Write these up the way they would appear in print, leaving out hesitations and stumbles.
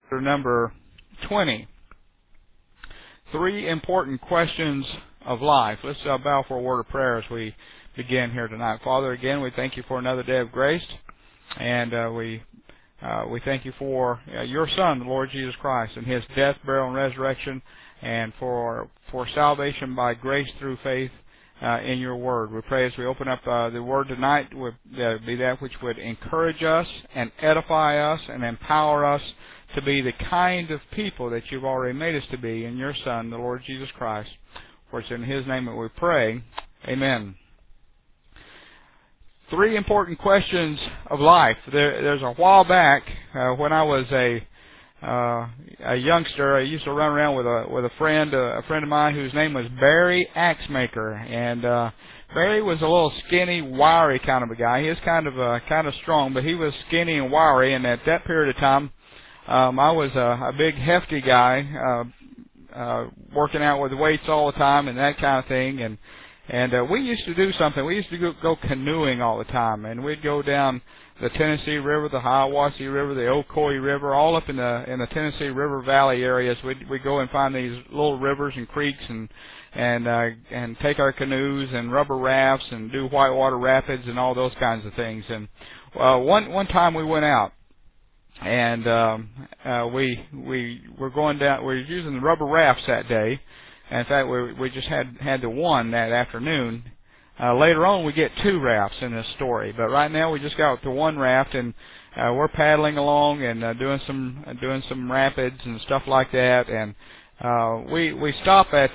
number 20. Three important questions of life. Let's bow for a word of prayer as we begin here tonight. Father, again, we thank you for another day of grace, and we thank you for your Son, the Lord Jesus Christ, and His death, burial, and resurrection, and for salvation by grace through faith in your Word. We pray as we open up the Word tonight, would be that which would encourage us and edify us and empower us to be the kind of people that you've already made us to be in your Son, the Lord Jesus Christ. For it's in His name that we pray. Amen. Three important questions of life. There's a while back when I was a youngster, I used to run around with a friend of mine whose name was Barry Axemaker, and Barry was a little skinny, wiry kind of a guy. He was kind of strong, but he was skinny and wiry. And at that period of time, I was a big, hefty guy, working out with weights all the time and that kind of thing. And we used to do something. We used to go canoeing all the time, and we'd go down the Tennessee River, the Hiawassee River, the Ocoee River, all up in the Tennessee River Valley areas. We'd go and find these little rivers and creeks and take our canoes and rubber rafts and do whitewater rapids and all those kinds of things. And one time we went out, and we were going down. We were using the rubber rafts that day. In fact, we just had the one that afternoon. Later on, we get two rafts in this story, but right now we just got the one raft, and we're paddling along and doing some rapids and stuff like that. And we stop at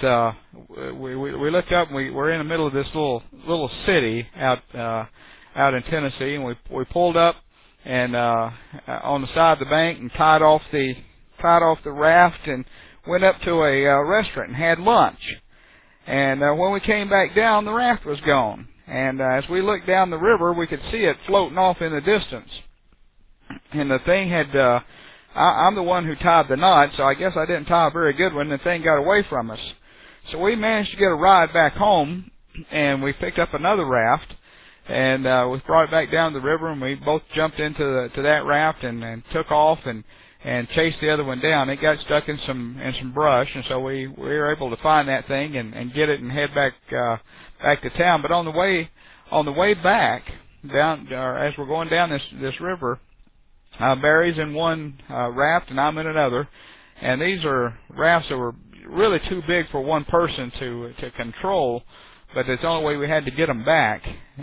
we looked up, and we're in the middle of this little city out in Tennessee, and we pulled up and on the side of the bank and tied off the raft and went up to a restaurant and had lunch. And when we came back down, the raft was gone. And as we looked down the river, we could see it floating off in the distance. And the thing had, I'm the one who tied the knot, so I guess I didn't tie a very good one, and the thing got away from us. So we managed to get a ride back home, and we picked up another raft, and we brought it back down the river, and we both jumped into that raft and took off and chased the other one down. It got stuck in some brush, and so we were able to find that thing and get it and head back to town. But on the way back down, or as we're going down this river, Barry's in one raft and I'm in another, and these are rafts that were really too big for one person to control, but it's the only way we had to get them back.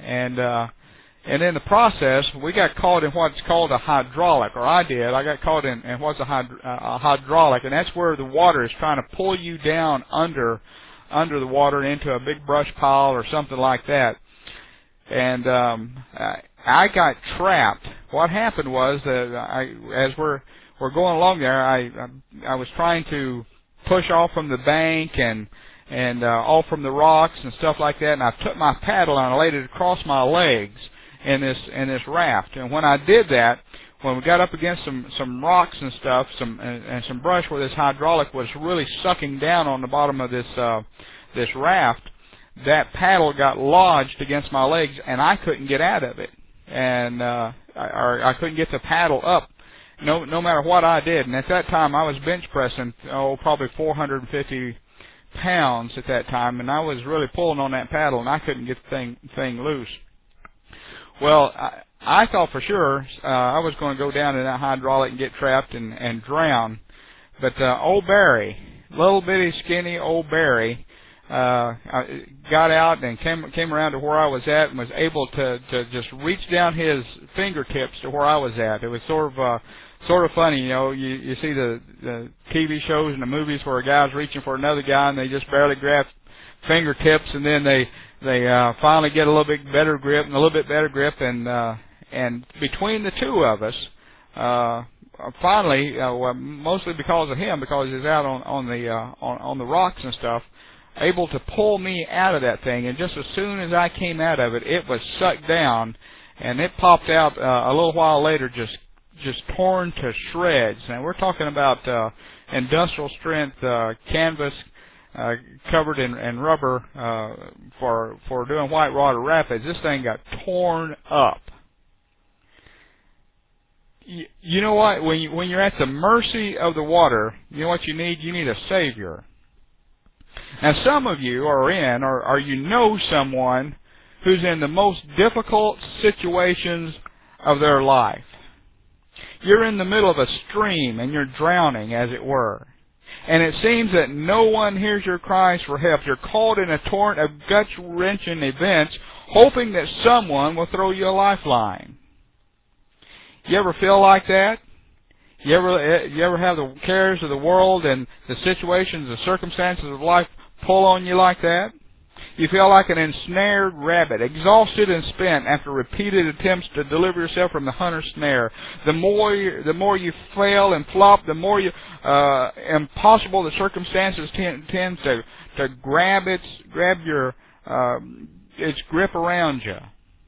And in the process, we got caught in what's called a hydraulic, or I did. I got caught in what's a hydraulic, and that's where the water is trying to pull you down under the water into a big brush pile or something like that. And I got trapped. What happened was that as we're going along there, I was trying to push off from the bank and off from the rocks and stuff like that, and I took my paddle and I laid it across my legs in this raft. And when I did that, when we got up against some rocks and stuff, some brush where this hydraulic was really sucking down on the bottom of this raft, that paddle got lodged against my legs, and I couldn't get out of it, and I couldn't get the paddle up, no matter what I did. And at that time, I was bench pressing probably 450 pounds at that time, and I was really pulling on that paddle, and I couldn't get the thing loose. Well, I thought for sure I was going to go down in that hydraulic and get trapped and drown. But old Barry, little bitty skinny old Barry, got out and came around to where I was at and was able to just reach down his fingertips to where I was at. It was sort of funny, you see the TV shows and the movies where a guy's reaching for another guy and they just barely grab fingertips, and then they finally get a little bit better grip and a little bit better grip, and between the two of us, finally, mostly because of him, because he's out on the rocks and stuff, able to pull me out of that thing. And just as soon as I came out of it, it was sucked down, and it popped out a little while later, just torn to shreds. And we're talking about industrial strength canvas covered in rubber for doing whitewater rapids. This thing got torn up. You know what? When you're at the mercy of the water, you know what you need? You need a Savior. Now, some of you are in, or you know someone who's in the most difficult situations of their life. You're in the middle of a stream and you're drowning, as it were. And it seems that no one hears your cries for help. You're caught in a torrent of gut-wrenching events, hoping that someone will throw you a lifeline. You ever feel like that? You ever have the cares of the world and the situations, the circumstances of life pull on you like that? You feel like an ensnared rabbit, exhausted and spent after repeated attempts to deliver yourself from the hunter's snare. The more you fail and flop, the more impossible the circumstances tend to grab its grip around you.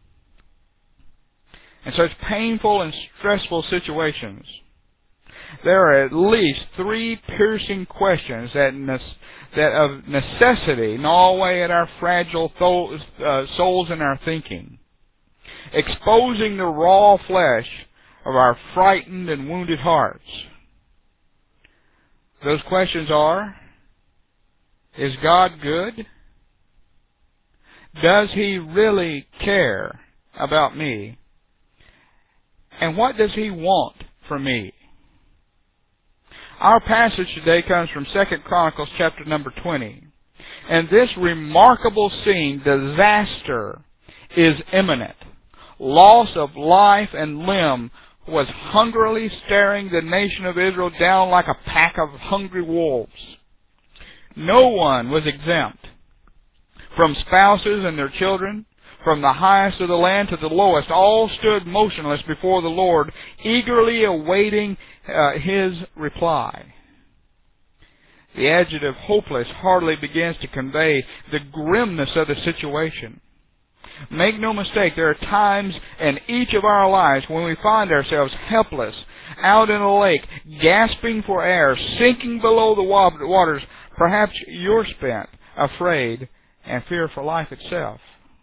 And so it's painful and stressful situations. There are at least 3 piercing questions that of necessity gnaw away at our fragile souls and our thinking, exposing the raw flesh of our frightened and wounded hearts. Those questions are, is God good? Does He really care about me? And what does He want from me? Our passage today comes from 2 Chronicles chapter number 20. And this remarkable scene, disaster, is imminent. Loss of life and limb was hungrily staring the nation of Israel down like a pack of hungry wolves. No one was exempt. From spouses and their children, from the highest of the land to the lowest, all stood motionless before the Lord, eagerly awaiting His reply. The adjective hopeless hardly begins to convey the grimness of the situation. Make no mistake, there are times in each of our lives when we find ourselves helpless, out in a lake, gasping for air, sinking below the waters. Perhaps you're spent, afraid, and fear for life itself.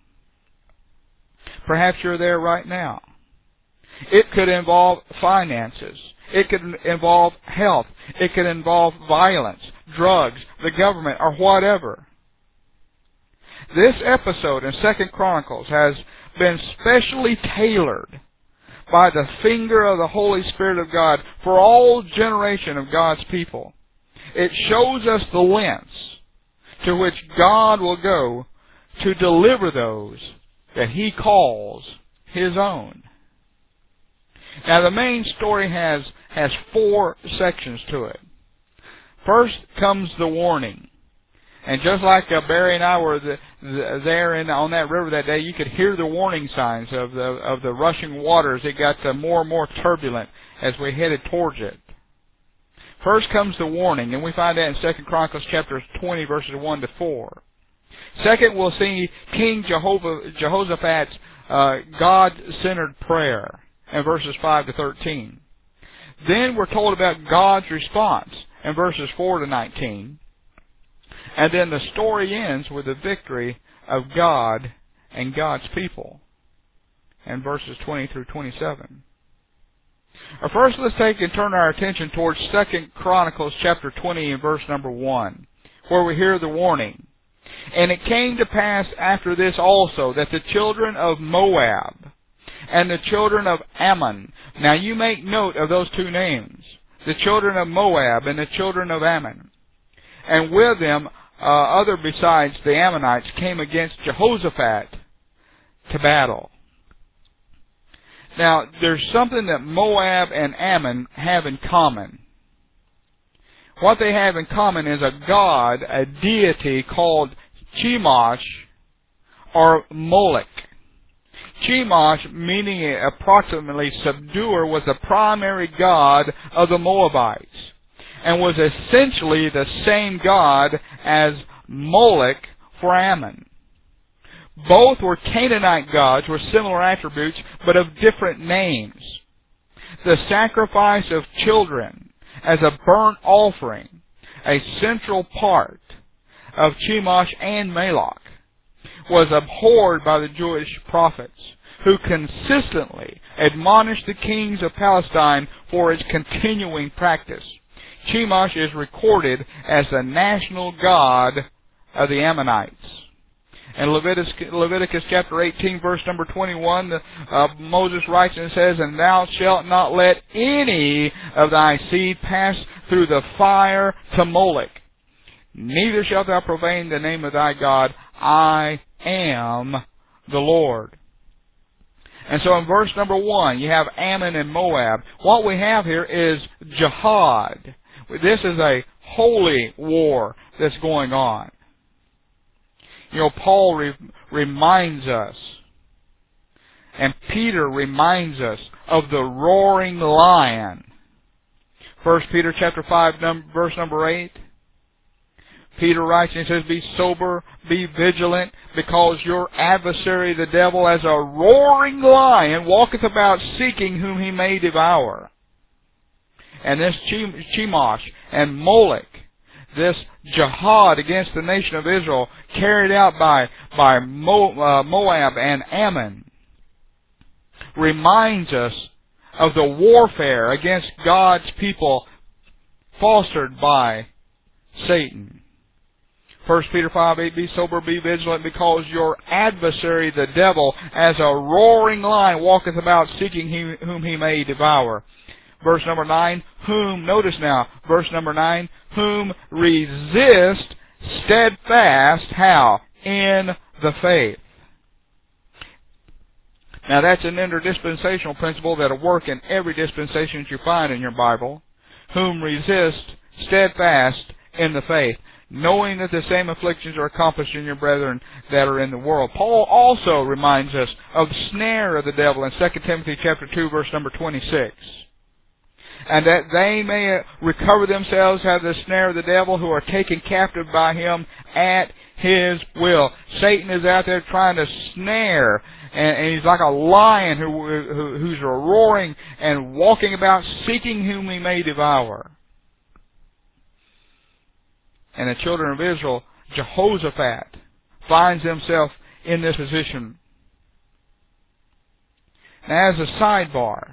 Perhaps you're there right now. It could involve finances. It could involve health. It could involve violence, drugs, the government, or whatever. This episode in 2 Chronicles has been specially tailored by the finger of the Holy Spirit of God for all generation of God's people. It shows us the lengths to which God will go to deliver those that He calls His own. Now, the main story has 4 sections to it. First comes the warning. And just like Barry and I were there on that river that day, you could hear the warning signs of the rushing waters. It got more and more turbulent as we headed towards it. First comes the warning, and we find that in 2 Chronicles chapter 20, verses 1 to 4. Second, we'll see King Jehoshaphat's God-centered prayer in verses 5 to 13. Then we're told about God's response in verses 4 to 19. And then the story ends with the victory of God and God's people in verses 20 through 27. First, let's take and turn our attention towards 2 Chronicles chapter 20 and verse number 1, where we hear the warning. And it came to pass after this also that the children of Moab and the children of Ammon. Now you make note of those 2 names, the children of Moab and the children of Ammon. And with them other besides the Ammonites came against Jehoshaphat to battle. Now, there's something that Moab and Ammon have in common. What they have in common is a god, a deity called Chemosh or Molech. Chemosh, meaning approximately subduer, was the primary god of the Moabites and was essentially the same god as Molech for Ammon. Both were Canaanite gods with similar attributes, but of different names. The sacrifice of children as a burnt offering, a central part of Chemosh and Moloch, was abhorred by the Jewish prophets, who consistently admonished the kings of Palestine for its continuing practice. Chemosh is recorded as the national god of the Ammonites. In Leviticus chapter 18, verse number 21, Moses writes and says, "And thou shalt not let any of thy seed pass through the fire to Molech. Neither shalt thou profane the name of thy God. I am the Lord." And so in verse number 1, you have Ammon and Moab. What we have here is jihad. This is a holy war that's going on. You know, Paul reminds us, and Peter reminds us of the roaring lion. 1 Peter chapter 5, verse number 8. Peter writes and he says, "Be sober, be vigilant, because your adversary the devil as a roaring lion walketh about seeking whom he may devour." And this Chemosh and Molech, this jihad against the nation of Israel, carried out by Moab and Ammon, reminds us of the warfare against God's people fostered by Satan. 1 Peter 5:8, "Be sober, be vigilant, because your adversary the devil as a roaring lion walketh about seeking whom he may devour." Verse number 9, notice now, verse number 9, "whom resist steadfast," how? "In the faith." Now that's an interdispensational principle that'll work in every dispensation that you find in your Bible. "Whom resist steadfast in the faith, knowing that the same afflictions are accomplished in your brethren that are in the world." Paul also reminds us of the snare of the devil in 2 Timothy chapter 2, verse number 26. "And that they may recover themselves out of the snare of the devil, who are taken captive by him at his will." Satan is out there trying to snare, and he's like a lion who's roaring and walking about seeking whom he may devour. And the children of Israel, Jehoshaphat, finds himself in this position. Now, as a sidebar,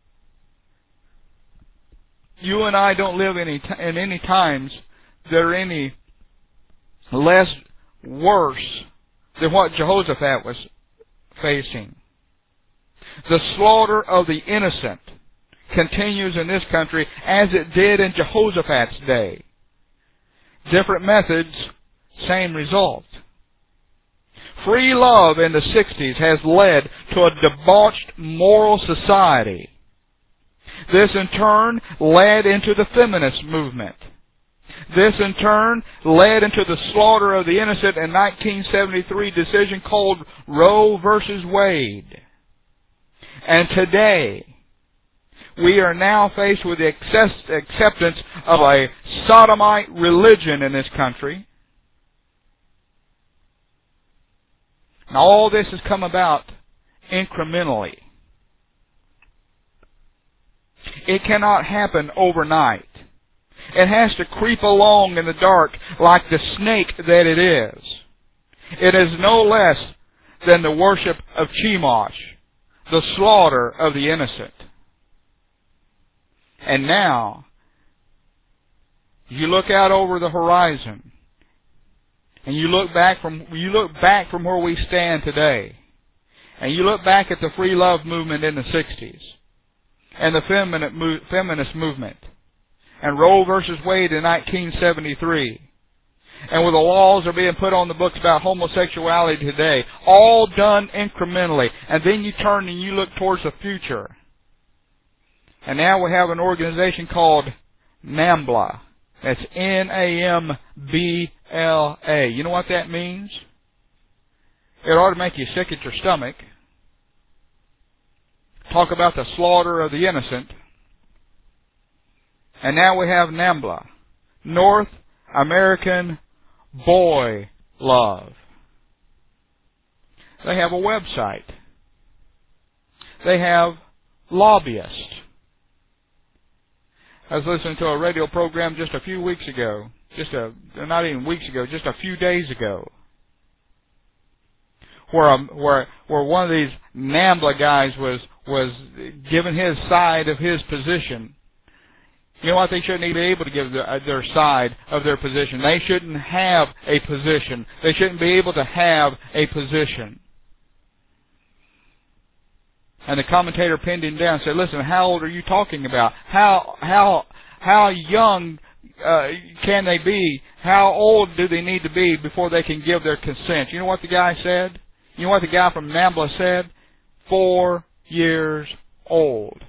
you and I don't live in any times that are any less worse than what Jehoshaphat was facing. The slaughter of the innocent continues in this country as it did in Jehoshaphat's day. Different methods, same result. Free love in the 60s has led to a debauched moral society. This in turn led into the feminist movement. This in turn led into the slaughter of the innocent in 1973 decision called Roe versus Wade. And today, we are now faced with the acceptance of a sodomite religion in this country. And all this has come about incrementally. It cannot happen overnight. It has to creep along in the dark like the snake that it is. It is no less than the worship of Chemosh, the slaughter of the innocent. And now, you look out over the horizon, and you look back from where we stand today, and you look back at the free love movement in the 60s, and the feminist movement, and Roe versus Wade in 1973, and where the laws are being put on the books about homosexuality today, all done incrementally. And then you turn and you look towards the future. And now we have an organization called NAMBLA. That's N-A-M-B-L-A. You know what that means? It ought to make you sick at your stomach. Talk about the slaughter of the innocent. And now we have NAMBLA, North American Boy Love. They have a website. They have lobbyists. I was listening to a radio program just a few weeks ago, not even weeks ago, just a few days ago, where one of these NAMBLA guys was giving his side of his position. You know what? They shouldn't even be able to give their side of their position. They shouldn't have a position. They shouldn't be able to have a position. And the commentator pinned him down and said, listen, how old are you talking about? How young can they be? How old do they need to be before they can give their consent? You know what the guy said? You know what the guy from NAMBLA said? 4 years old.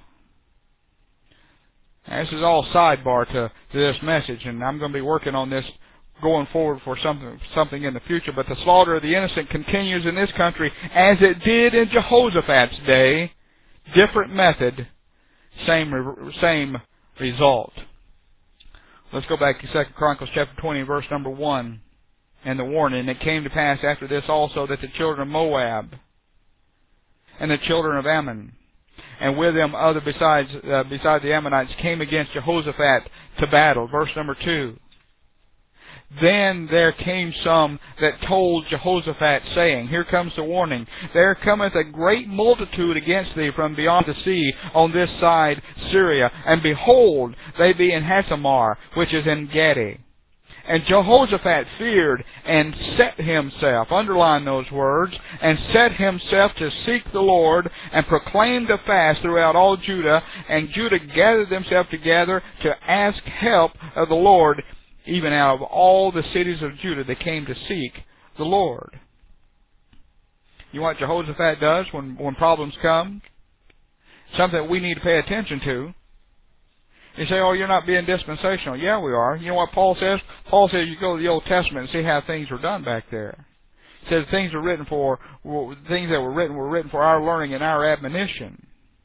Now, this is all sidebar to this message, and I'm going to be working on this going forward for something in the future. But the slaughter of the innocent continues in this country as it did in Jehoshaphat's day. Different method, same result. Let's go back to 2 Chronicles chapter 20, verse number 1. And the warning, it came to pass after this also that the children of Moab and the children of Ammon, and with them other besides the Ammonites, came against Jehoshaphat to battle. Verse number 2. Then there came some that told Jehoshaphat, saying, here comes the warning, there cometh a great multitude against thee from beyond the sea on this side Syria, and behold, they be in Hasamar, which is in Gedi. And Jehoshaphat feared and set himself, underline those words, and set himself to seek the Lord, and proclaimed a fast throughout all Judah, and Judah gathered themselves together to ask help of the Lord. Even out of all the cities of Judah, they came to seek the Lord. You know what Jehoshaphat does when problems come? Something that we need to pay attention to. You say, oh, you're not being dispensational. Yeah, we are. You know what Paul says? Paul says you go to the Old Testament and see how things were done back there. He says things that were written for our learning and our admonition.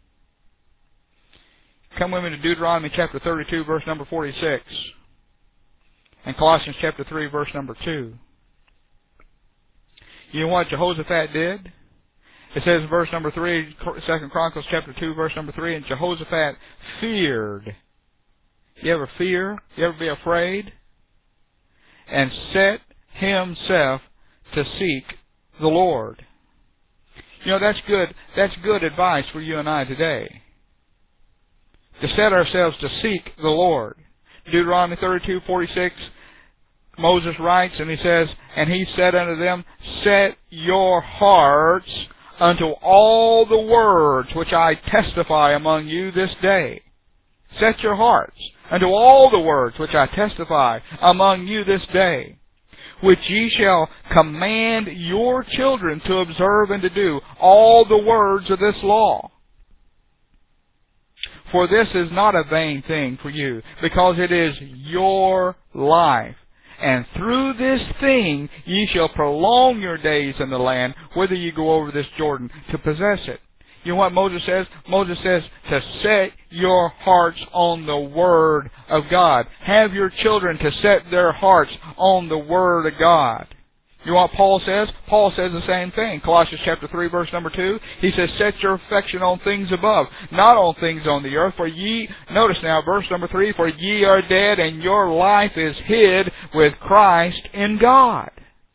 Come with me to Deuteronomy chapter 32, verse number 46. And Colossians chapter 3, verse number 2. You know what Jehoshaphat did? It says in verse number 3, 2 Chronicles chapter 2, verse number 3, and Jehoshaphat feared. You ever fear? You ever be afraid? And set himself to seek the Lord. You know, that's good. That's good advice for you and I today. To set ourselves to seek the Lord. Deuteronomy 32:46, Moses writes, and he says, and he said unto them, set your hearts unto all the words which I testify among you this day. Set your hearts unto all the words which I testify among you this day, which ye shall command your children to observe and to do all the words of this law. For this is not a vain thing for you, because it is your life. And through this thing ye shall prolong your days in the land, whither ye go over this Jordan, to possess it. You know what Moses says? Moses says to set your hearts on the Word of God. Have your children to set their hearts on the Word of God. You know what Paul says? Paul says the same thing. Colossians chapter 3, verse number 2. He says, set your affection on things above, not on things on the earth. For ye, notice now, verse number 3, for ye are dead, and your life is hid with Christ in God.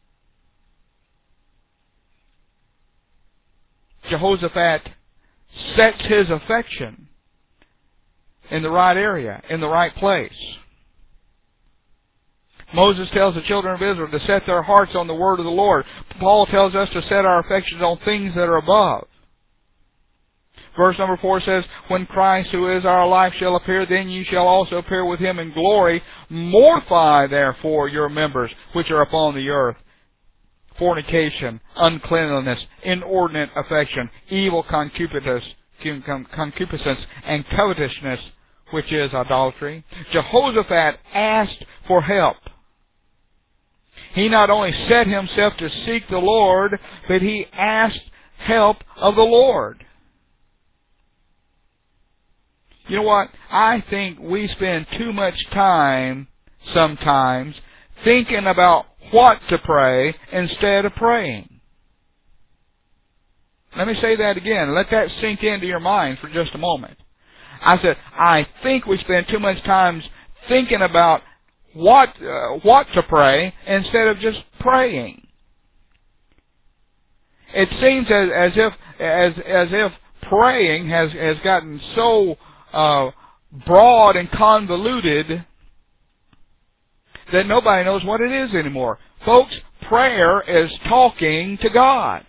Jehoshaphat sets his affection in the right area, in the right place. Moses tells the children of Israel to set their hearts on the word of the Lord. Paul tells us to set our affections on things that are above. Verse number 4 says, when Christ, who is our life, shall appear, then ye shall also appear with him in glory. Mortify therefore your members which are upon the earth: fornication, uncleanliness, inordinate affection, evil concupiscence, and covetousness, which is idolatry. Jehoshaphat asked for help. He not only set himself to seek the Lord, but he asked help of the Lord. You know what? I think we spend too much time sometimes thinking about what to pray instead of praying. Let me say that again. Let that sink into your mind for just a moment. I said, I think we spend too much time thinking about what to pray instead of just praying. It seems as as if praying has gotten so broad and convoluted that nobody knows what it is anymore. Folks, prayer is talking to God.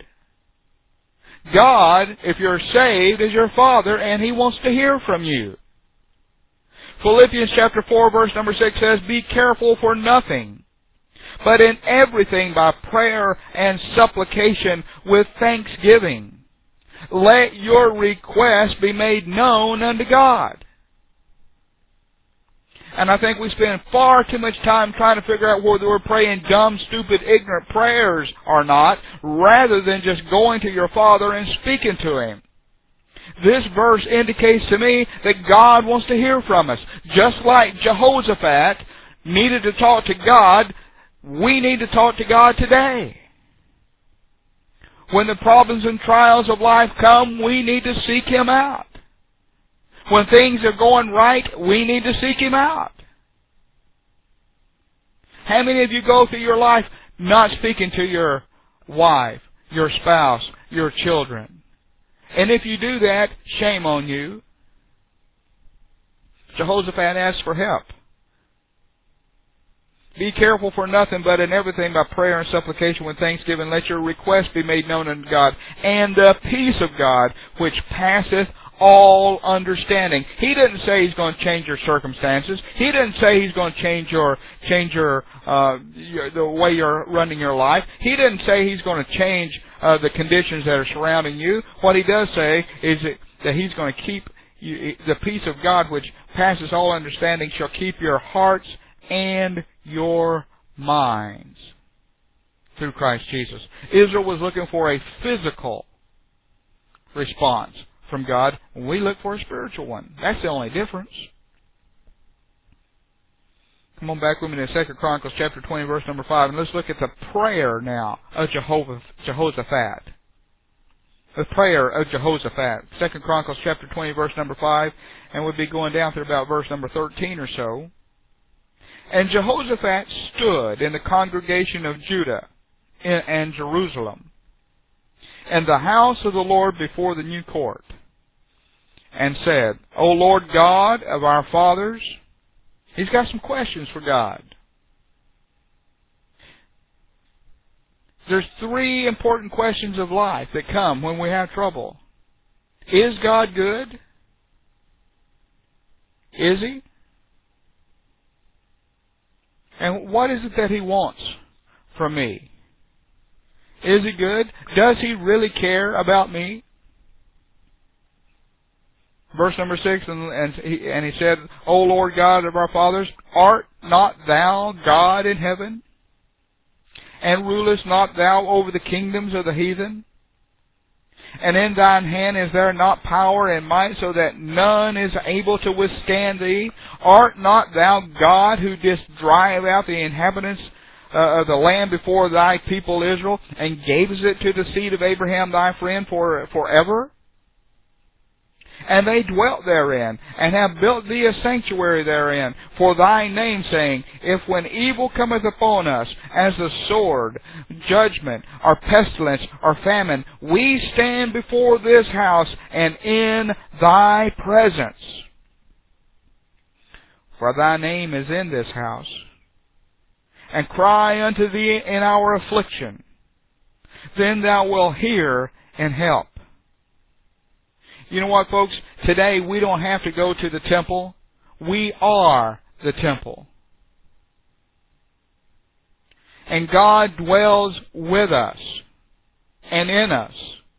God, if you're saved, is your Father, and He wants to hear from you. Philippians chapter 4, verse number 6 says, "Be careful for nothing, but in everything by prayer and supplication with thanksgiving. Let your requests be made known unto God." And I think we spend far too much time trying to figure out whether we're praying dumb, stupid, ignorant prayers or not, rather than just going to your Father and speaking to Him. This verse indicates to me that God wants to hear from us. Just like Jehoshaphat needed to talk to God, we need to talk to God today. When the problems and trials of life come, we need to seek Him out. When things are going right, we need to seek Him out. How many of you go through your life not speaking to your wife, your spouse, your children? And if you do that, shame on you. Jehoshaphat asked for help. "Be careful for nothing, but in everything by prayer and supplication with thanksgiving, let your requests be made known unto God. And the peace of God, which passeth all understanding." He didn't say He's going to change your circumstances. He didn't say He's going to change your the way you're running your life. He didn't say He's going to change the conditions that are surrounding you. What He does say is that He's going to keep you, the peace of God, which passes all understanding, shall keep your hearts and your minds through Christ Jesus. Israel was looking for a physical response from God. We look for a spiritual one. That's the only difference. Come on back with me to 2 Chronicles chapter 20, verse number 5, and let's look at the prayer now of Jehoshaphat. The prayer of Jehoshaphat. 2 Chronicles chapter 20, verse number 5, and we'll be going down through about verse number 13 or so. "And Jehoshaphat stood in the congregation of Judah and Jerusalem, and the house of the Lord before the new court, and said, O Lord God of our fathers." He's got some questions for God. There's three important questions of life that come when we have trouble. Is God good? Is He? And what is it that He wants from me? Is He good? Does He really care about me? Verse number 6, and he said, O Lord God of our fathers, art not Thou God in heaven? And rulest not Thou over the kingdoms of the heathen? And in Thine hand is there not power and might, so that none is able to withstand Thee? Art not Thou God who didst drive out the inhabitants of the land before Thy people Israel, and gavest it to the seed of Abraham Thy friend forever? And they dwelt therein, and have built Thee a sanctuary therein, for Thy name's sake, if when evil cometh upon us, as the sword, judgment, or pestilence, or famine, we stand before this house, and in Thy presence. For Thy name is in this house, and cry unto Thee in our affliction. Then Thou wilt hear and help. You know what, folks? Today we don't have to go to the temple. We are the temple. And God dwells with us and in us.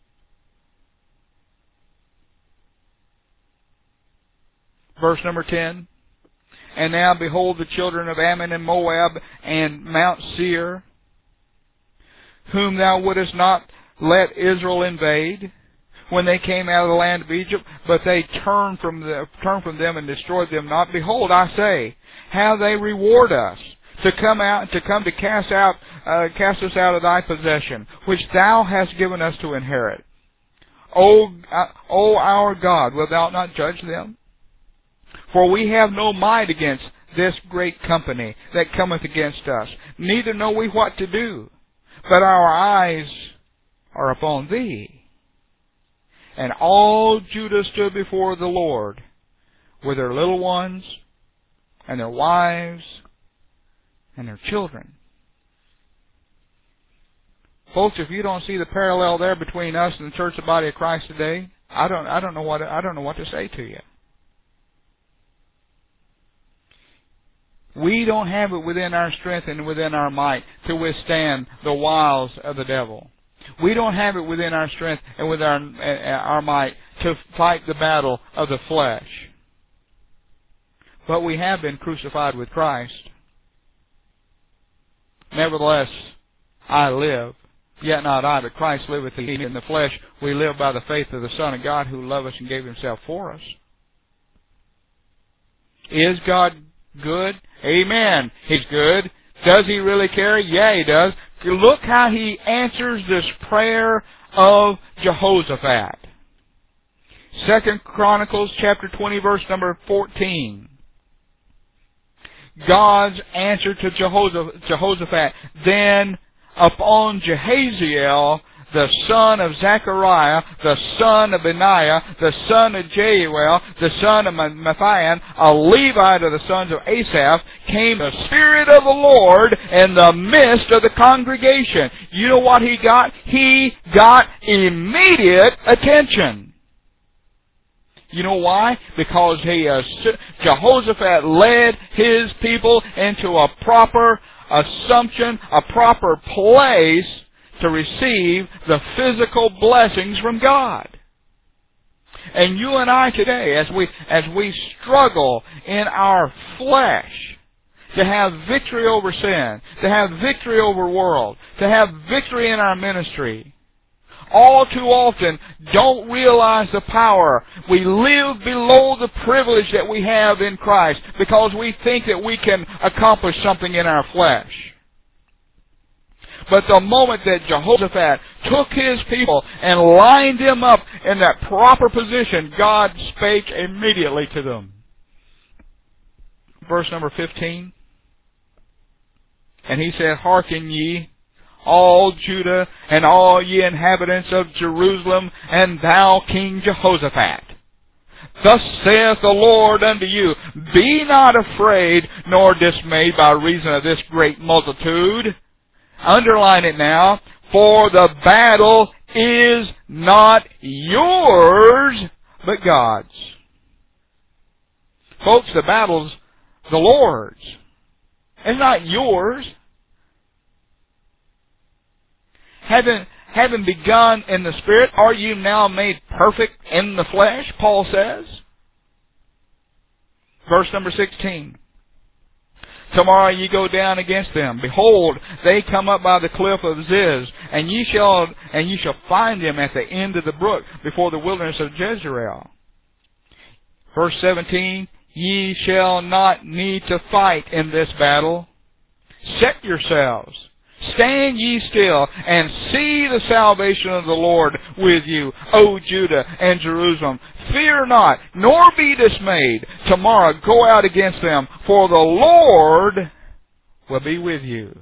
Verse number 10. And now behold the children of Ammon and Moab and Mount Seir, whom Thou wouldest not let Israel invade, when they came out of the land of Egypt, but they turned from them and destroyed them not. Behold, I say, how they reward us to come to cast us out of Thy possession, which Thou hast given us to inherit. O our God, wilt Thou not judge them? For we have no might against this great company that cometh against us, neither know we what to do, but our eyes are upon Thee. And all Judah stood before the Lord with their little ones and their wives and their children. Folks, if you don't see the parallel there between us and the church, the body of Christ today, I don't know what to say to you. We don't have it within our strength and within our might to withstand the wiles of the devil. We don't have it within our strength and with our might to fight the battle of the flesh. But we have been crucified with Christ. Nevertheless, I live. Yet not I, but Christ liveth in me. In the flesh we live by the faith of the Son of God, who loved us and gave Himself for us. Is God good? Amen. He's good. Does He really care? Yeah, He does. Look how He answers this prayer of Jehoshaphat. 2 Chronicles chapter 20, verse number 14. God's answer to Jehoshaphat. Then upon Jehaziel, the son of Zechariah, the son of Benaiah, the son of Jeuel, the son of Matthian, a Levite of the sons of Asaph, came the Spirit of the Lord in the midst of the congregation. You know what he got? He got immediate attention. You know why? Because Jehoshaphat led his people into a proper assumption, a proper place to receive the physical blessings from God. And you and I today, as we struggle in our flesh to have victory over sin, to have victory over the world, to have victory in our ministry, all too often don't realize the power. We live below the privilege that we have in Christ because we think that we can accomplish something in our flesh. But the moment that Jehoshaphat took his people and lined them up in that proper position, God spake immediately to them. Verse number 15. And he said, Hearken ye, all Judah, and all ye inhabitants of Jerusalem, and thou King Jehoshaphat. Thus saith the Lord unto you, Be not afraid nor dismayed by reason of this great multitude. Underline it now. For the battle is not yours, but God's. Folks, the battle's the Lord's. It's not yours. Having begun in the Spirit, are you now made perfect in the flesh? Paul says. Verse number 16. Tomorrow ye go down against them. Behold, they come up by the cliff of Ziz, and ye shall find them at the end of the brook, before the wilderness of Jezreel. Verse 17. Ye shall not need to fight in this battle. Set yourselves. Stand ye still, and see the salvation of the Lord with you, O Judah and Jerusalem. Fear not, nor be dismayed. Tomorrow go out against them, for the Lord will be with you.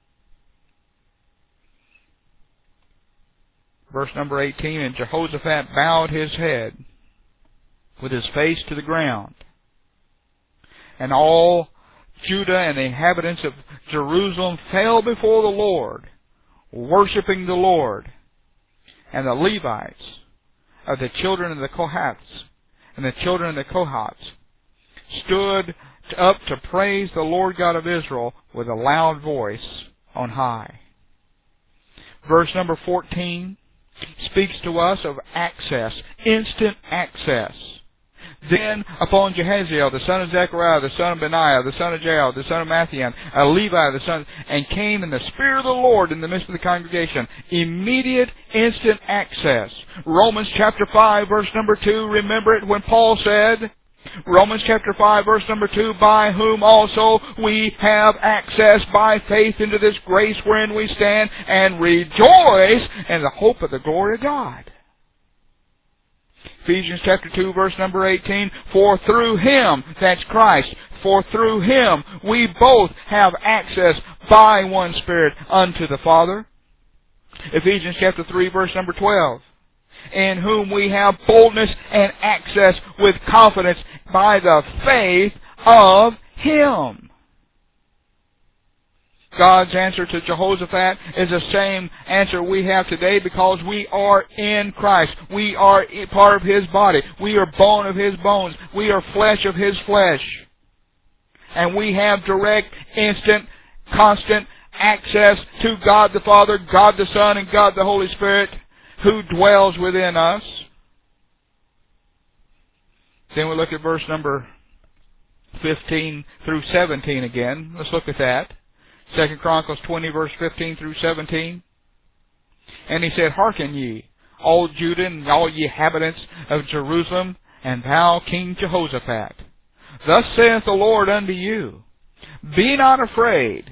Verse number 18, And Jehoshaphat bowed his head with his face to the ground. And all Judah and the inhabitants of Jerusalem fell before the Lord, worshiping the Lord. And the Levites of the children of the Kohaths and the children of the Kohaths stood up to praise the Lord God of Israel with a loud voice on high. Verse number 14 speaks to us of access, instant access. Then upon Jehaziel, the son of Zechariah, the son of Benaiah, the son of Jael, the son of Matthian, a Levi, the son, and came in the Spirit of the Lord in the midst of the congregation. Immediate, instant access. Romans chapter 5, verse number 2, remember it when Paul said, Romans chapter 5, verse number 2, By whom also we have access by faith into this grace wherein we stand, and rejoice in the hope of the glory of God. Ephesians chapter 2, verse number 18, For through Him, that's Christ, for through Him we both have access by one Spirit unto the Father. Ephesians chapter 3, verse number 12, in whom we have boldness and access with confidence by the faith of Him. God's answer to Jehoshaphat is the same answer we have today, because we are in Christ. We are part of His body. We are bone of His bones. We are flesh of His flesh. And we have direct, instant, constant access to God the Father, God the Son, and God the Holy Spirit, who dwells within us. Then we look at verse number 15 through 17 again. Let's look at that. 2 Chronicles 20, verse 15 through 17. And he said, Hearken ye, all Judah and all ye inhabitants of Jerusalem, and thou King Jehoshaphat. Thus saith the Lord unto you, Be not afraid.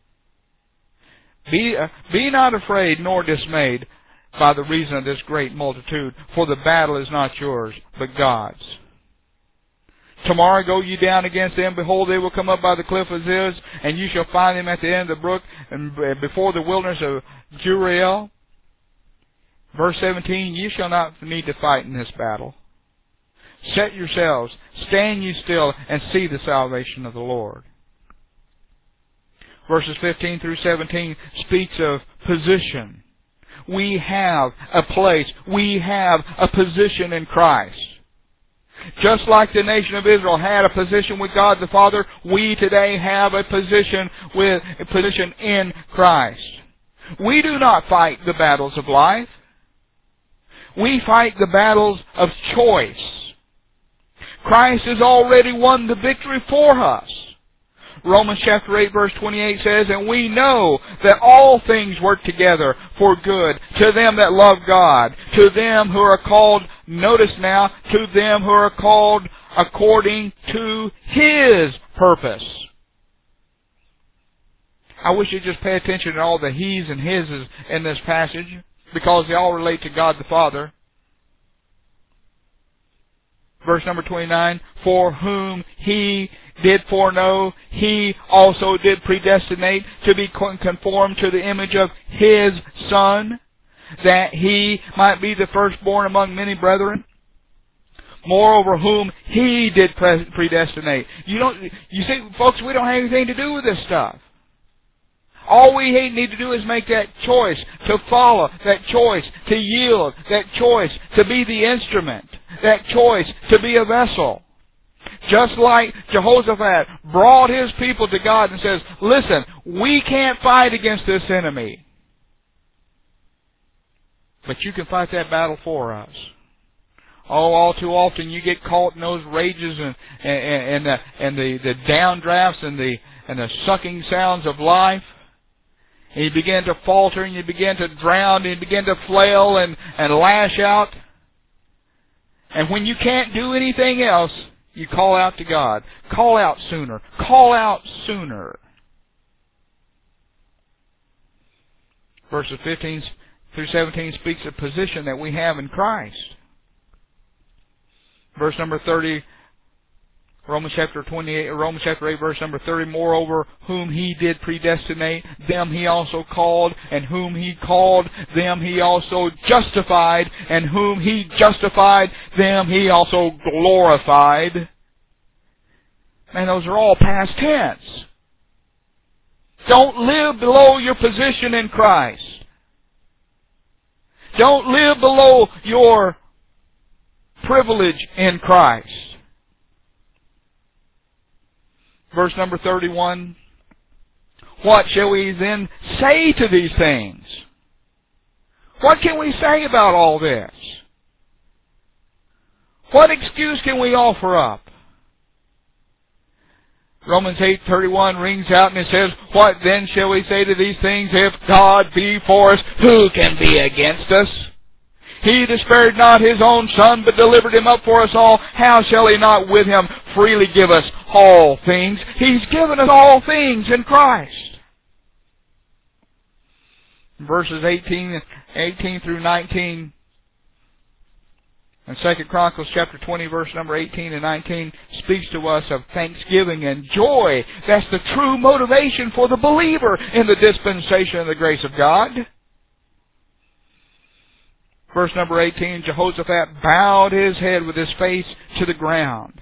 Be not afraid nor dismayed by the reason of this great multitude, for the battle is not yours, but God's. Tomorrow go ye down against them. Behold, they will come up by the cliff of Ziz, and you shall find them at the end of the brook, and before the wilderness of Jeriel. Verse 17, ye shall not need to fight in this battle. Set yourselves, stand ye still, and see the salvation of the Lord. Verses 15 through 17 speaks of position. We have a place. We have a position in Christ. Just like the nation of Israel had a position with God the Father, we today have a position in Christ. We do not fight the battles of life. We fight the battles of choice. Christ has already won the victory for us. Romans chapter 8 verse 28 says, And we know that all things work together for good to them that love God, to them who are called, notice now, to them who are called according to His purpose. I wish you'd just pay attention to all the He's and His in this passage, because they all relate to God the Father. Verse number 29, For whom He did foreknow, He also did predestinate to be conformed to the image of His Son, that He might be the firstborn among many brethren. Moreover, whom He did predestinate. You see, folks, we don't have anything to do with this stuff. All we need to do is make that choice to follow, that choice to yield, that choice to be the instrument, that choice to be a vessel. Just like Jehoshaphat brought his people to God and says, Listen, we can't fight against this enemy, but you can fight that battle for us. Oh, all too often you get caught in those rages and the downdrafts and the sucking sounds of life. And you begin to falter, and you begin to drown, and you begin to flail and lash out. And when you can't do anything else, you call out to God. Call out sooner. Call out sooner. Verses 15 through 17 speaks of position that we have in Christ. Verse number 30, Romans chapter 8, verse number 30, Moreover, whom He did predestinate, them He also called, and whom He called, them He also justified, and whom He justified, them He also glorified. Man, those are all past tense. Don't live below your position in Christ. Don't live below your privilege in Christ. Verse number 31, What shall we then say to these things? What can we say about all this? What excuse can we offer up? Romans 8:31 rings out and it says, What then shall we say to these things? If God be for us, who can be against us? He that spared not His own Son, but delivered Him up for us all, how shall He not with Him freely give us all things? He's given us all things in Christ. Verses 18 through 19, and 2 Chronicles chapter 20, verse number 18 and 19, speaks to us of thanksgiving and joy. That's the true motivation for the believer in the dispensation of the grace of God. Verse number 18, Jehoshaphat bowed his head with his face to the ground.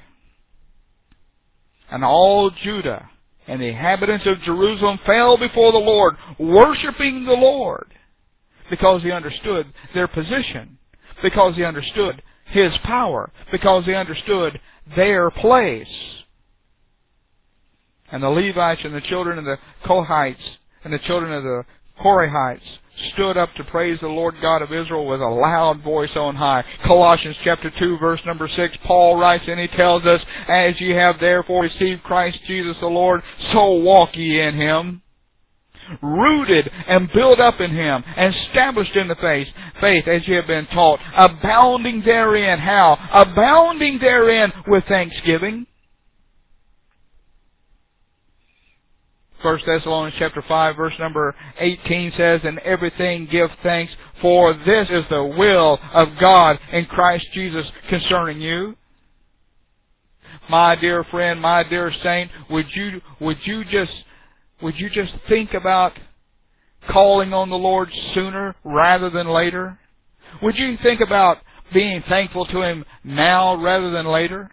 And all Judah and the inhabitants of Jerusalem fell before the Lord, worshiping the Lord, because he understood their position, because he understood his power, because he understood their place. And the Levites and the children of the Kohathites and the children of the Korahites stood up to praise the Lord God of Israel with a loud voice on high. Colossians chapter 2, verse number 6, Paul writes and he tells us, as ye have therefore received Christ Jesus the Lord, so walk ye in him, rooted and built up in him, and established in the faith as ye have been taught, abounding therein. How? Abounding therein with thanksgiving. 1 Thessalonians chapter 5, verse number 18 says, "In everything give thanks, for this is the will of God in Christ Jesus concerning you." My dear friend, my dear saint, would you just think about calling on the Lord sooner rather than later? Would you think about being thankful to Him now rather than later?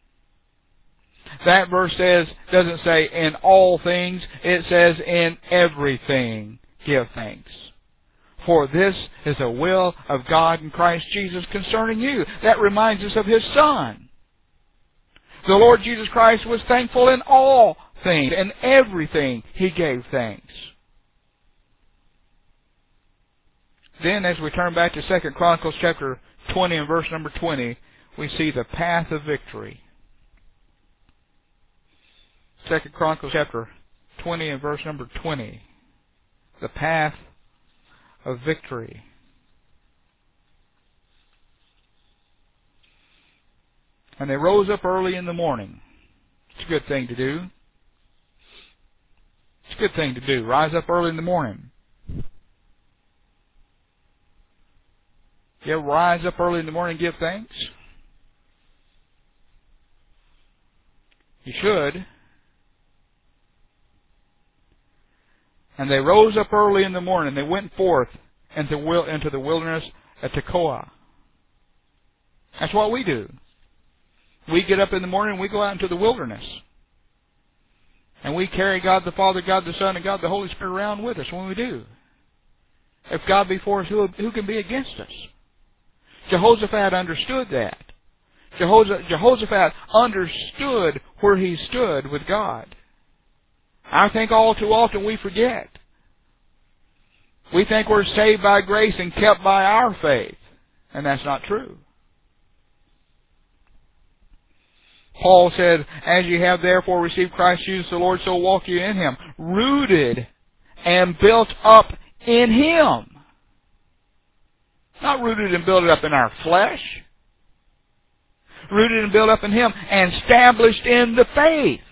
That verse doesn't say in all things, it says in everything give thanks. For this is the will of God in Christ Jesus concerning you. That reminds us of His Son. The Lord Jesus Christ was thankful in all things. In everything He gave thanks. Then as we turn back to 2 Chronicles chapter 20 and verse number 20, we see the path of victory. 2 Chronicles chapter 20 and verse number 20. The path of victory. And they rose up early in the morning. It's a good thing to do. It's a good thing to do. Rise up early in the morning. You ever rise up early in the morning and give thanks? You should. And they rose up early in the morning. They went forth into the wilderness at Tekoa. That's what we do. We get up in the morning and we go out into the wilderness. And we carry God the Father, God the Son, and God the Holy Spirit around with us when we do. If God be for us, who can be against us? Jehoshaphat understood that. Jehoshaphat understood where he stood with God. I think all too often we forget. We think we're saved by grace and kept by our faith. And that's not true. Paul said, "As ye have therefore received Christ Jesus the Lord, so walk ye in Him, rooted and built up in Him." Not rooted and built up in our flesh. Rooted and built up in Him and established in the faith,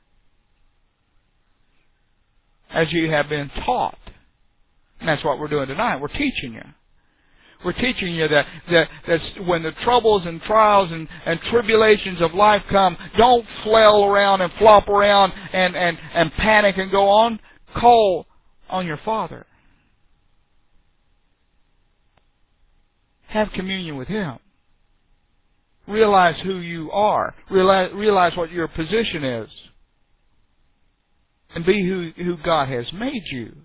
as you have been taught. And that's what we're doing tonight. We're teaching you. We're teaching you that when the troubles and trials and tribulations of life come, don't flail around and flop around and panic and go on. Call on your Father. Have communion with Him. Realize who you are. Realize what your position is. And be who God has made you.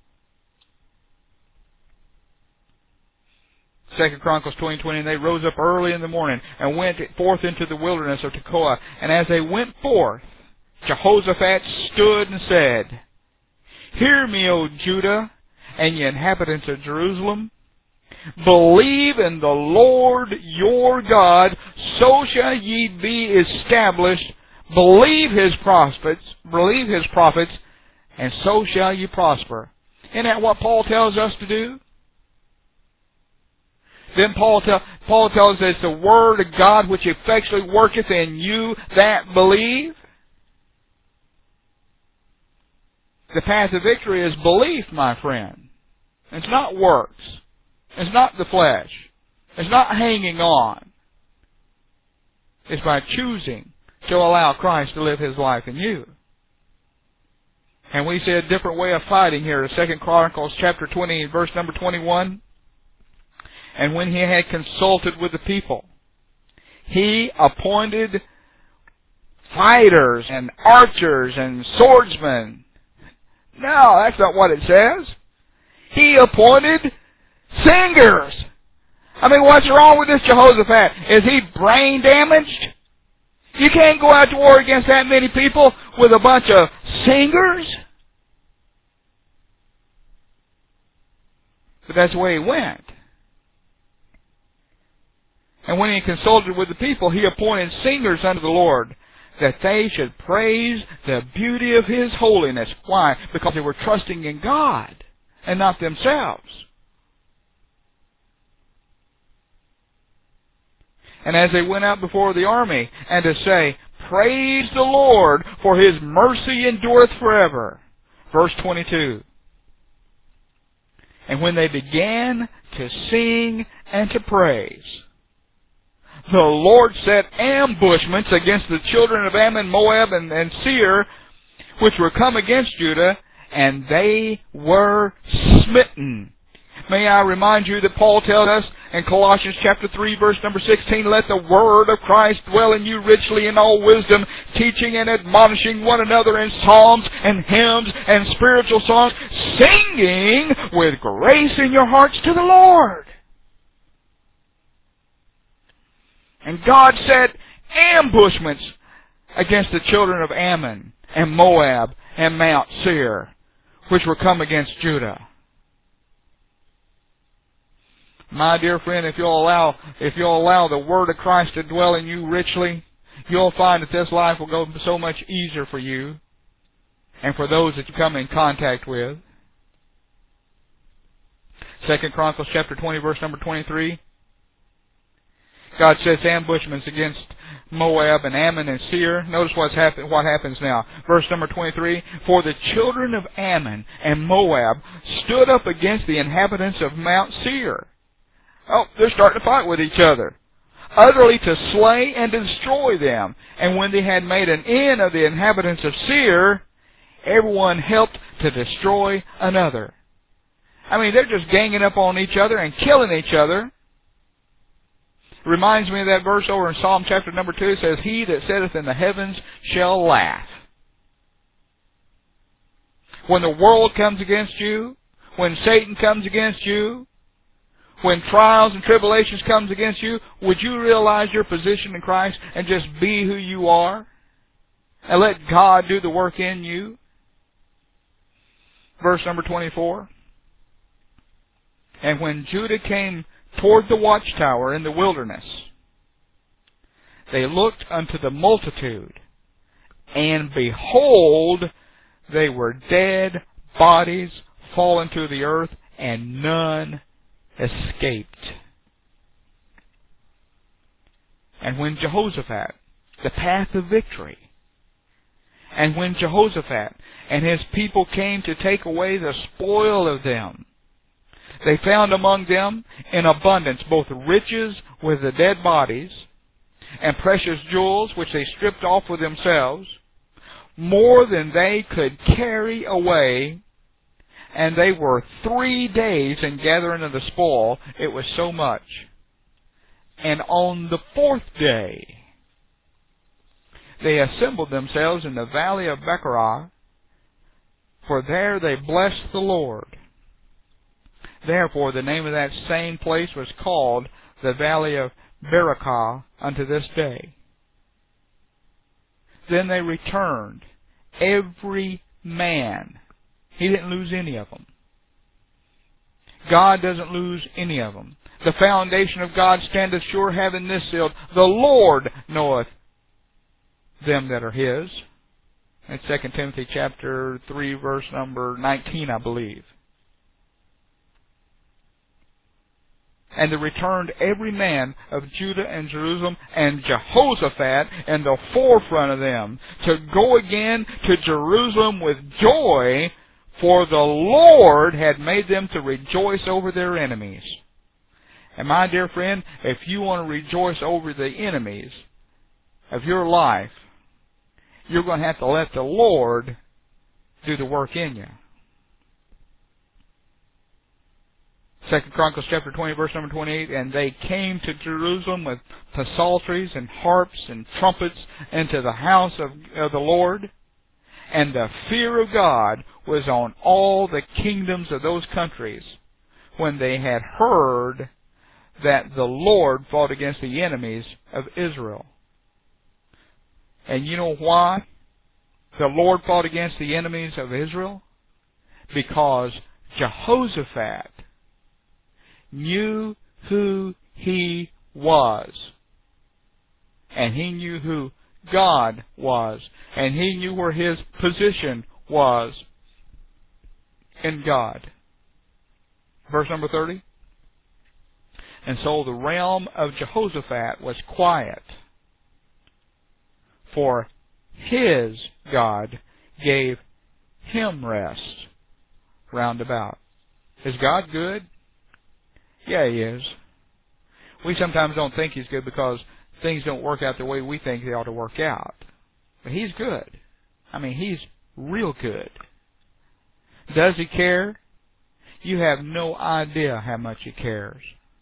2 Chronicles 20:20, and they rose up early in the morning and went forth into the wilderness of Tekoa. And as they went forth, Jehoshaphat stood and said, "Hear me, O Judah, and ye inhabitants of Jerusalem. Believe in the Lord your God, so shall ye be established. Believe His prophets, and so shall ye prosper." Isn't that what Paul tells us to do? Then Paul tells us it's the Word of God which effectually worketh in you that believe. The path of victory is belief, my friend. It's not works. It's not the flesh. It's not hanging on. It's by choosing to allow Christ to live His life in you. And we see a different way of fighting here. 2 Chronicles chapter 20, verse number 21. And when he had consulted with the people, he appointed fighters and archers and swordsmen. No, that's not what it says. He appointed singers. I mean, what's wrong with this Jehoshaphat? Is he brain damaged? You can't go out to war against that many people with a bunch of singers. But that's the way he went. And when he consulted with the people, he appointed singers unto the Lord, that they should praise the beauty of His holiness. Why? Because they were trusting in God and not themselves. And as they went out before the army, and to say, Praise the Lord, for His mercy endureth forever. Verse 22. And when they began to sing and to praise, the Lord set ambushments against the children of Ammon, Moab, and Seir, which were come against Judah, and they were smitten. May I remind you that Paul tells us in Colossians chapter 3, verse number 16, Let the word of Christ dwell in you richly in all wisdom, teaching and admonishing one another in psalms and hymns and spiritual songs, singing with grace in your hearts to the Lord. And God set ambushments against the children of Ammon and Moab and Mount Seir, which were come against Judah. My dear friend, if you'll allow the word of Christ to dwell in you richly, you'll find that this life will go so much easier for you and for those that you come in contact with. 2 Chronicles chapter 20, verse number 23. God sets ambushments against Moab and Ammon and Seir. Notice what happens now. Verse number 23. For the children of Ammon and Moab stood up against the inhabitants of Mount Seir. Oh, they're starting to fight with each other, utterly to slay and destroy them. And when they had made an end of the inhabitants of Seir, everyone helped to destroy another. I mean, they're just ganging up on each other and killing each other. Reminds me of that verse over in Psalm chapter number 2. It says, He that sitteth in the heavens shall laugh. When the world comes against you, when Satan comes against you, when trials and tribulations comes against you, would you realize your position in Christ and just be who you are? And let God do the work in you? Verse number 24. And when Judah came toward the watchtower in the wilderness, they looked unto the multitude, and behold, they were dead bodies fallen to the earth, and none escaped. And when Jehoshaphat, the path of victory, and when Jehoshaphat and his people came to take away the spoil of them, they found among them in abundance both riches with the dead bodies, and precious jewels which they stripped off with themselves, more than they could carry away. And they were 3 days in gathering of the spoil. It was so much. And on the 4th day, they assembled themselves in the valley of Becherah, for there they blessed the Lord. Therefore, the name of that same place was called the valley of Berakah unto this day. Then they returned, every man. He didn't lose any of them. God doesn't lose any of them. The foundation of God standeth sure, having this sealed, the Lord knoweth them that are His. That's 2 Timothy chapter 3, verse number 19, I believe. And they returned every man of Judah and Jerusalem, and Jehoshaphat in the forefront of them, to go again to Jerusalem with joy, for the Lord had made them to rejoice over their enemies. And my dear friend, if you want to rejoice over the enemies of your life, you're going to have to let the Lord do the work in you. Second Chronicles chapter 20, verse number 28, and they came to Jerusalem with psalteries and harps and trumpets into the house of the Lord. And the fear of God was on all the kingdoms of those countries when they had heard that the Lord fought against the enemies of Israel. And you know why the Lord fought against the enemies of Israel? Because Jehoshaphat knew who he was. And he knew who God was. And he knew where his position was in God. Verse number 30. And so the realm of Jehoshaphat was quiet, for his God gave him rest round about. Is God good? Yeah, He is. We sometimes don't think He's good because things don't work out the way we think they ought to work out. But He's good. I mean, He's real good. Does He care? You have no idea how much He cares.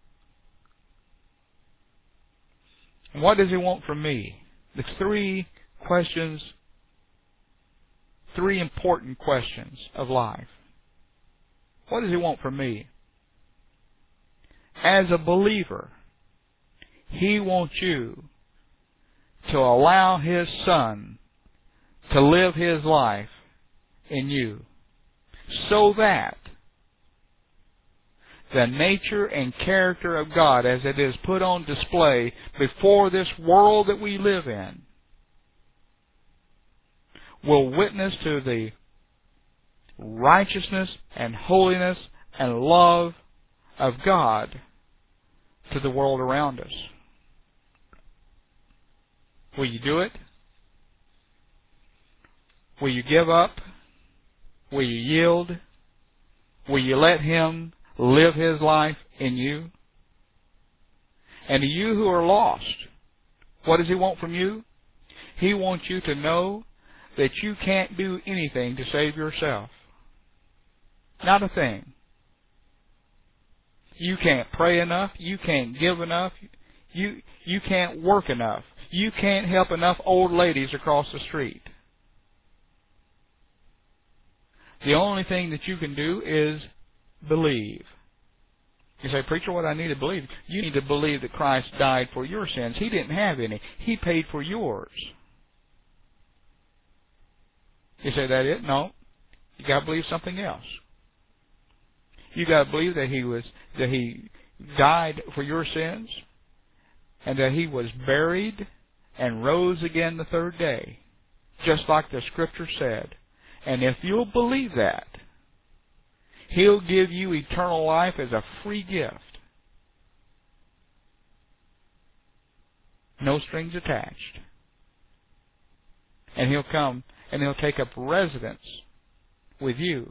And what does He want from me? The three questions, three important questions of life. What does He want from me? As a believer, He wants you to allow His Son to live His life in you, so that the nature and character of God as it is put on display before this world that we live in will witness to the righteousness and holiness and love of God to the world around us. Will you do it? Will you give up? Will you yield? Will you let Him live His life in you? And to you who are lost, what does He want from you? He wants you to know that you can't do anything to save yourself. Not a thing. You can't pray enough. You can't give enough. You can't work enough. You can't help enough old ladies across the street. The only thing that you can do is believe. You say, preacher, what I need to believe? You need to believe that Christ died for your sins. He didn't have any. He paid for yours. You say, that it? No. You got to believe something else. You got to believe that He died for your sins, and that He was buried and rose again the third day, just like the Scripture said. And if you'll believe that, He'll give you eternal life as a free gift. No strings attached. And He'll come and He'll take up residence with you.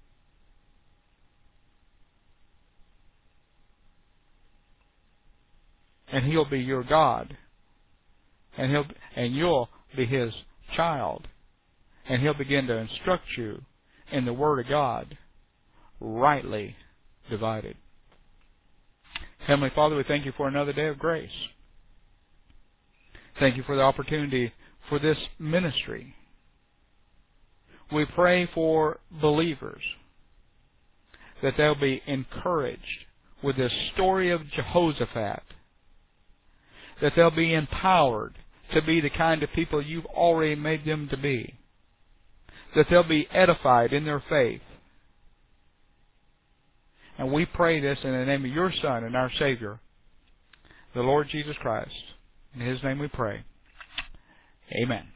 And He'll be your God. And you'll be His child. And He'll begin to instruct you in the Word of God, rightly divided. Heavenly Father, we thank You for another day of grace. Thank You for the opportunity for this ministry. We pray for believers that they'll be encouraged with this story of Jehoshaphat, that they'll be empowered to be the kind of people You've already made them to be, that they'll be edified in their faith. And we pray this in the name of Your Son and our Savior, the Lord Jesus Christ. In His name we pray. Amen.